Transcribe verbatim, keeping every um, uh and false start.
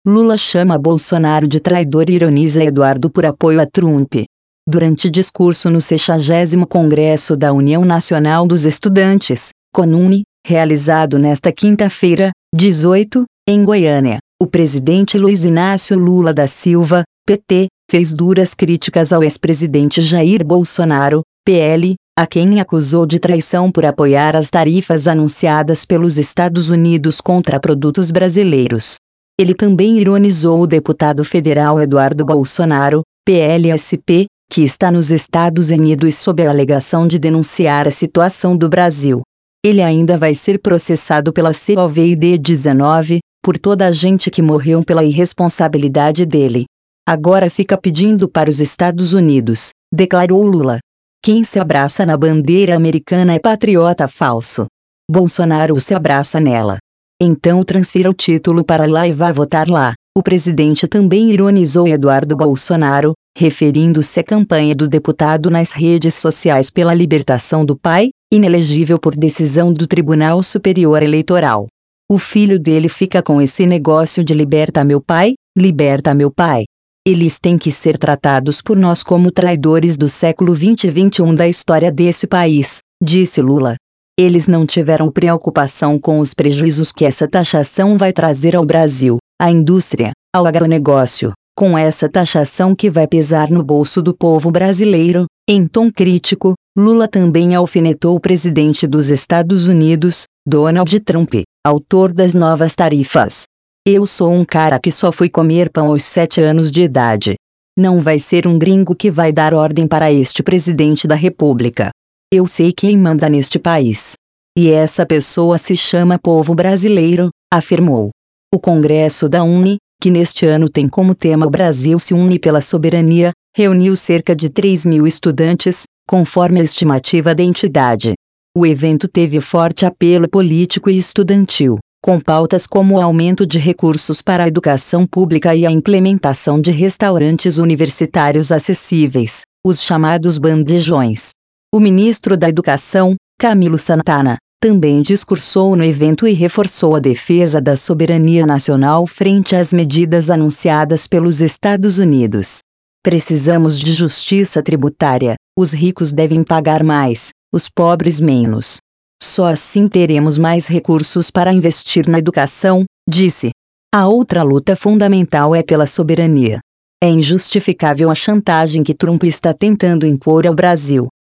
Lula chama Bolsonaro de traidor e ironiza Eduardo por apoio a Trump. Durante discurso no sexagésimo Congresso da União Nacional dos Estudantes, CONUNE, realizado nesta quinta-feira, dezoito, em Goiânia, o presidente Luiz Inácio Lula da Silva, P T, fez duras críticas ao ex-presidente Jair Bolsonaro, P L, a quem acusou de traição por apoiar as tarifas anunciadas pelos Estados Unidos contra produtos brasileiros. Ele também ironizou o deputado federal Eduardo Bolsonaro, P L S P, que está nos Estados Unidos sob a alegação de denunciar a situação do Brasil. Ele ainda vai ser processado pela Covid dezenove, por toda a gente que morreu pela irresponsabilidade dele. Agora fica pedindo para os Estados Unidos, declarou Lula. Quem se abraça na bandeira americana é patriota falso. Bolsonaro se abraça nela. Então transfira o título para lá e vá votar lá. O presidente também ironizou Eduardo Bolsonaro, referindo-se à campanha do deputado nas redes sociais pela libertação do pai, inelegível por decisão do Tribunal Superior Eleitoral. O filho dele fica com esse negócio de liberta meu pai, liberta meu pai. Eles têm que ser tratados por nós como traidores do século vinte e vinte e um da história desse país, disse Lula. Eles não tiveram preocupação com os prejuízos que essa taxação vai trazer ao Brasil, à indústria, ao agronegócio, com essa taxação que vai pesar no bolso do povo brasileiro. Em tom crítico, Lula também alfinetou o presidente dos Estados Unidos, Donald Trump, autor das novas tarifas. Eu sou um cara que só fui comer pão aos sete anos de idade. Não vai ser um gringo que vai dar ordem para este presidente da República. Eu sei quem manda neste país. E essa pessoa se chama povo brasileiro, afirmou. O Congresso da UNE, que neste ano tem como tema o Brasil se une pela soberania, reuniu cerca de três mil estudantes, conforme a estimativa da entidade. O evento teve forte apelo político e estudantil, com pautas como o aumento de recursos para a educação pública e a implementação de restaurantes universitários acessíveis, os chamados bandejões. O ministro da Educação, Camilo Santana, também discursou no evento e reforçou a defesa da soberania nacional frente às medidas anunciadas pelos Estados Unidos. Precisamos de justiça tributária, os ricos devem pagar mais, os pobres menos. Só assim teremos mais recursos para investir na educação, disse. A outra luta fundamental é pela soberania. É injustificável a chantagem que Trump está tentando impor ao Brasil,